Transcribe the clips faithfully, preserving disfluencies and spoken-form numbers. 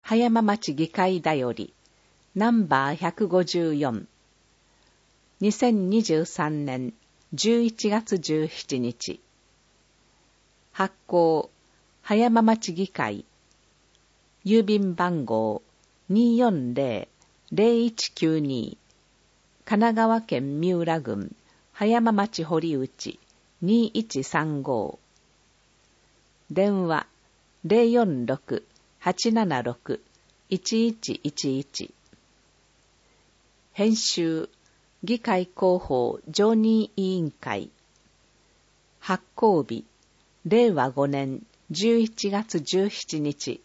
葉山町議会だよりナンバーひゃくごじゅうよん、にせんにじゅうさんねんじゅういちがつじゅうしちにち、発行葉山町議会、郵便番号 にーよんぜろぜろいちきゅうに、神奈川県三浦郡葉山町堀内にーいちさんご、電話 ゼロよんろく はちななろく いちいちいちいち、編集議会広報常任委員会、発行日れいわごねんじゅういちがつじゅうしちにち。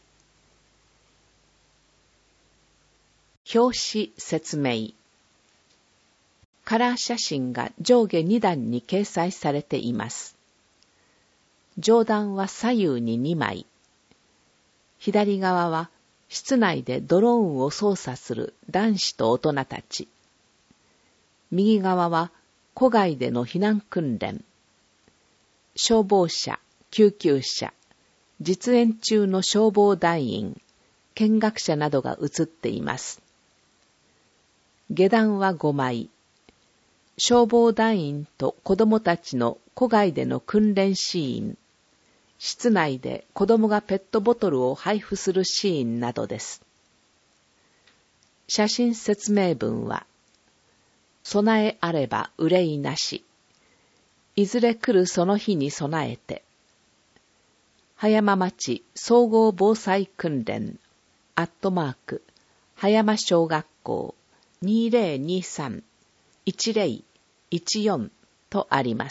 表紙説明。カラー写真が上下にだんに掲載されています。上段は左右ににまい。左側は室内でドローンを操作する男子と大人たち。右側は戸外での避難訓練。消防車、救急車、実演中の消防団員、見学者などが写っています。下段はごまい。消防団員と子供たちの戸外での訓練シーン、室内で子供がペットボトルを配布するシーンなどです。写真説明文は、備えあれば憂いなし。いずれ来るその日に備えて。葉山町総合防災訓練、アットマーク、葉山小学校にせんにじゅうさん いちぜろいちよんとあります。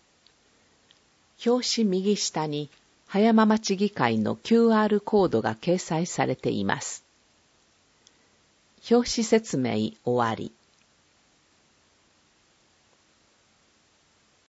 表紙右下に葉山町議会の キューアール コードが掲載されています。表紙説明終わり。